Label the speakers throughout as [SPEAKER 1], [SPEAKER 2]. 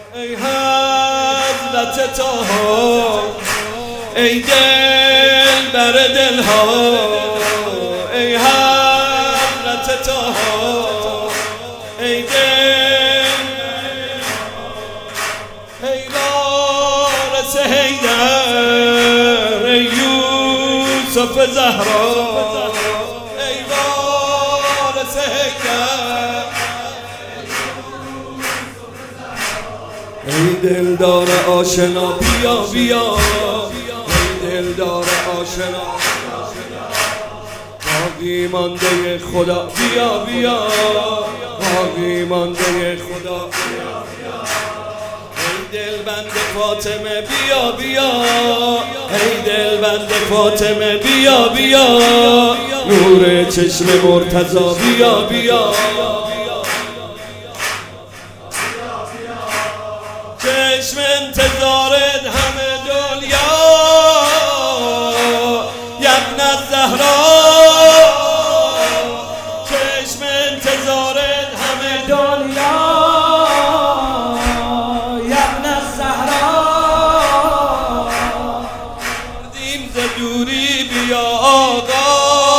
[SPEAKER 1] ای حضرت طه، ای دل بر دلها، ای حضرت طه، ای دل، ای وارث حیدر، ای یوسف زهرا، ای وارث حیدر، ای دلدار آشنا بیا بیا، ای دلدار آشنا باقی مانده خدا بیا بیا، باقی مانده خدا، ای دلبند فاطمه بیا بیا، ای دلبند فاطمه بیا بیا، نور چشم مرتضی بیا بیا، چشم انتظارت همه دنیا، ابن الزهرا، چشم انتظارت همه دنیا، ابن الزهرا، دیم ز دوری بیا آقا،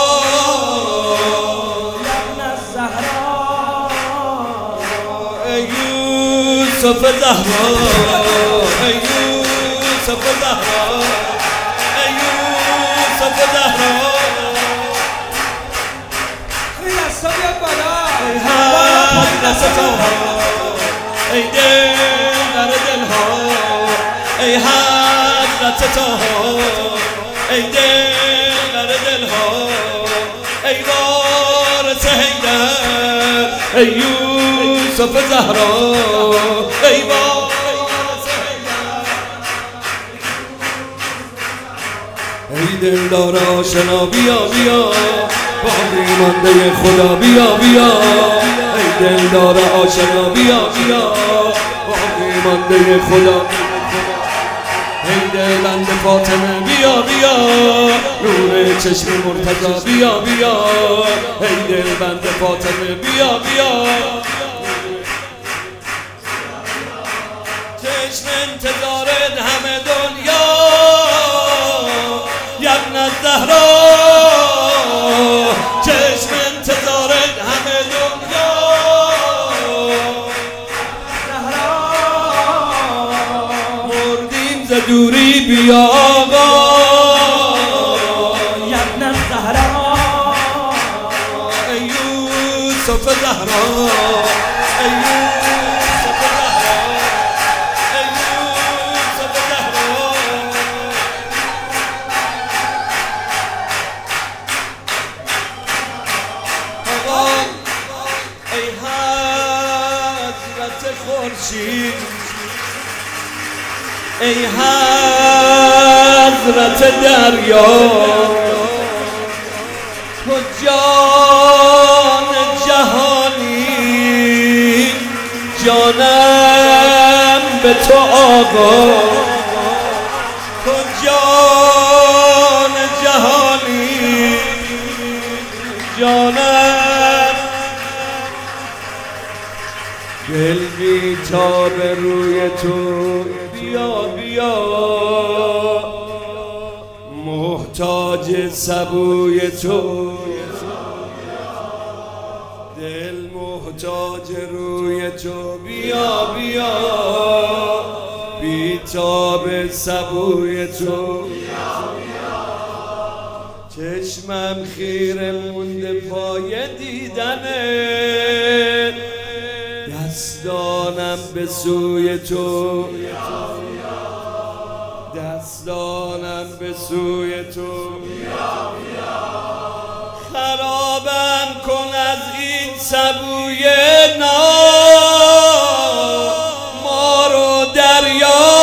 [SPEAKER 1] ابن الزهرا، ای یوسف زهرا، ای یوسف زهرا، ای یوسف زهرا، ای دستا بیا بالا، ای حضرت طه، ای دل در دلها، ای حضرت طه، ای دل در دلها، ای وارث حیدر، ای یوسف زهرا، ای وارث حیدر، ای دلدار آشنا بیا بیا، باقی مانده خدا بیا بیا، ای دلدار آشنا بیا بیا، باقی مانده خدا، ای دلبند فاطمه بیا بیا، نور چشم مرتضی بیا بیا، ای دلبند فاطمه بیا بیا، چشم انتظارت همه دنیا، ابن الزهرا، چشم انتظارت همه دنیا، مردیم ز دوری بیا آقا، ابن الزهرا، ای یوسف زهرا، ای یوسف زهرا، ای یوسف زهرا، ای حضرت خورشید، ای حضرت دریا، تو جان جهانی، جانم به تو آقا، تو جان جهانی، جانم، دل بیتاب روی تو بیا بیا، محتاج سبوی تو، دل محتاج روی تو بیا بیا، بیتاب سبوی تو، چشمم خیره مونده پای دیدنت، دستانم به سوی تو، دستانم به سوی تو، خرابم کن از این سبوی ما رو دریا،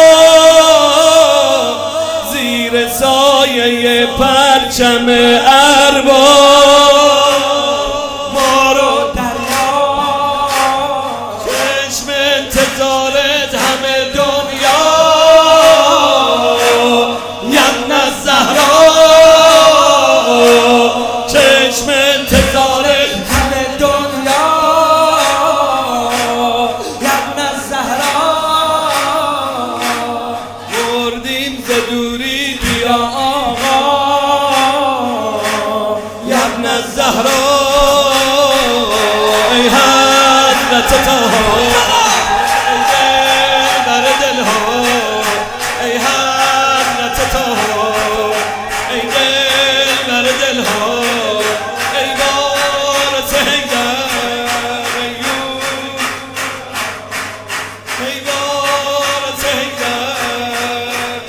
[SPEAKER 1] زیر سایه پرچم ارباب، ما رو دریا، چشم انتظارت همه دنیا، ابن الزهرا، چشم انتظارت همه دنیا، ابن الزهرا، تتاها ای دل بر دلها ای حضرت تاها ای دل بر دلها ای وارث حیدر ای وارث حیدر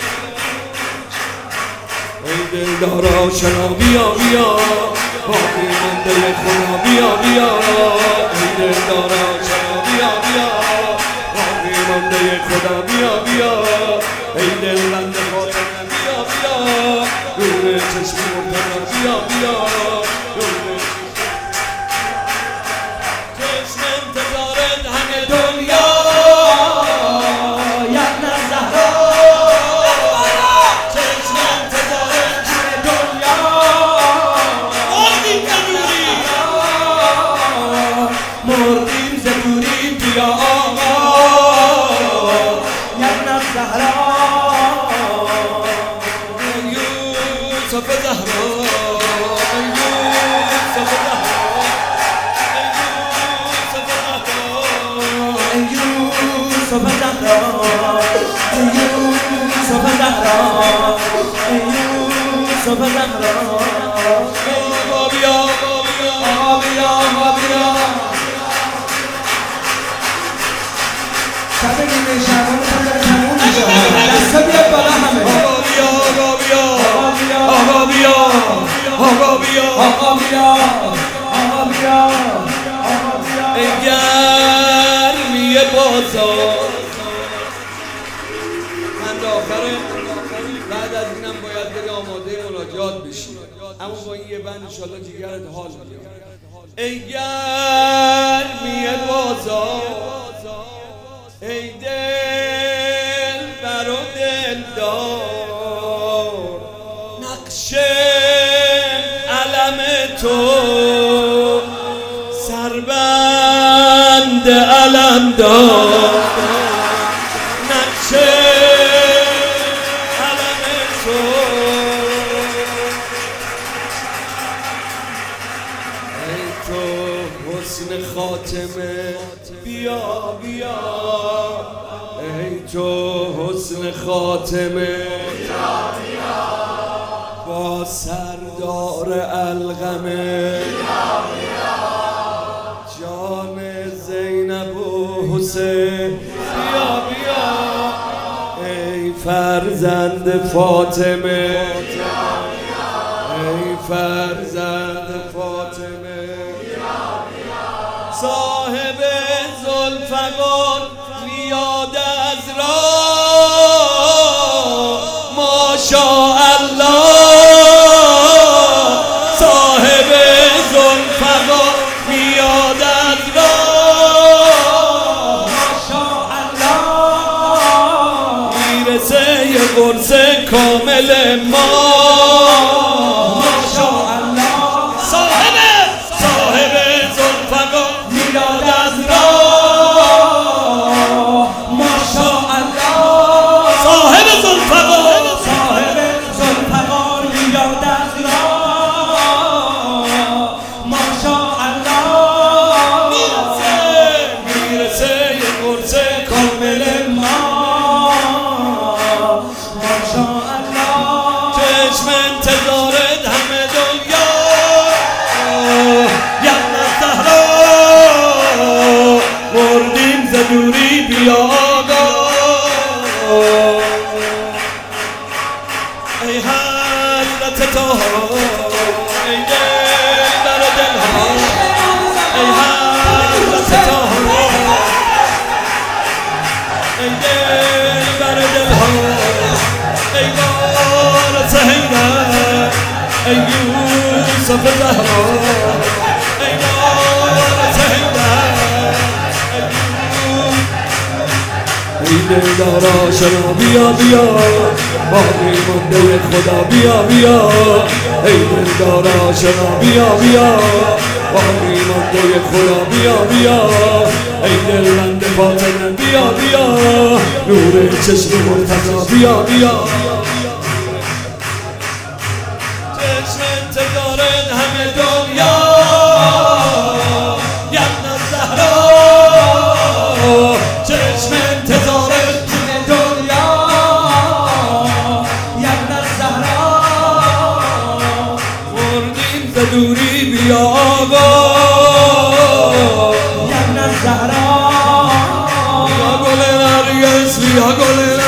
[SPEAKER 1] ای دلدارا شنا بیا بیا باقی مانده خدا بیا بیا ای دلدارا شنا بیا بیا باقی مانده خدا بیا بیا ای دلبند فاطمه بیا بیا نور چشم مرتضی بیا بیا نور چشم انتظارت همه دنیا یعنی زهرا چشم انتظارت همه دنیا مردیم ز دوری بیا آقا یعنی زهرا یوسف زهرا یوسف زهرا یوسف زهرا یوسف زهرا یوسف زهرا بیا
[SPEAKER 2] شب نیمه شبانه هم داره تموم میشه دستا بیاد بالا همه
[SPEAKER 1] آقا بیا ای گرمی بازار من آخره بعد از اینم باید بگه آماده مناجات بشی اما با این یه بند انشالله جیگرت حال میاد ای گرمی بازار ای دل بر و دلدار نقش علم تو سربند علم دار نقش علم تو ای تو حسن خاتمه بیا بیا ای تو حسن خاتمه با سردار القمه جان زینب و حسین بیا بیا ای فرزند فاطمه ای فرزند فاطمه صاحب ذوالفقار میاد از راه ماشاءالله صاحب ذوالفقار میاد از راه
[SPEAKER 2] ماشاءالله
[SPEAKER 1] میرسه یه قرص کامل ما دوری بیا آقا ای حضرت طاها ای دل بر دلها ای حضرت طاها ای دل بر دلها ای وارث حیدر ای یوسف زهرا ای وارث حیدر ای دلدارا شنا بیا بیا باقی مانده خدا بیا بیا ای دلدارا شنا بیا بیا باقی مانده خدا بیا بیا ای دلبند فاطمه بیا بیا نور چشم مرتضی بیا بیا چشم انتظارت همه دنیا یعنی زهرا نوری بیا آقا
[SPEAKER 2] یا ابن الزهرا
[SPEAKER 1] یا گل نرگس بیا گل